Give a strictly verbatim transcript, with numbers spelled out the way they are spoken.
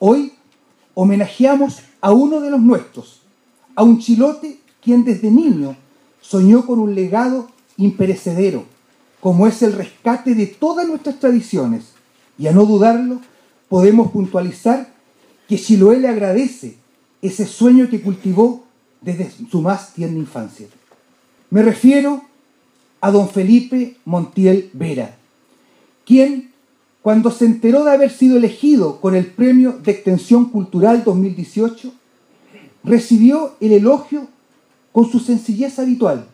Hoy homenajeamos a uno de los nuestros, a un chilote quien desde niño soñó con un legado imperecedero, como es el rescate de todas nuestras tradiciones. Y a no dudarlo, podemos puntualizar que Chiloé le agradece ese sueño que cultivó desde su más tierna infancia. Me refiero a don Felipe Montiel Vera, quien, cuando se enteró de haber sido elegido con el Premio de Extensión Cultural dos mil dieciocho, recibió el elogio con su sencillez habitual,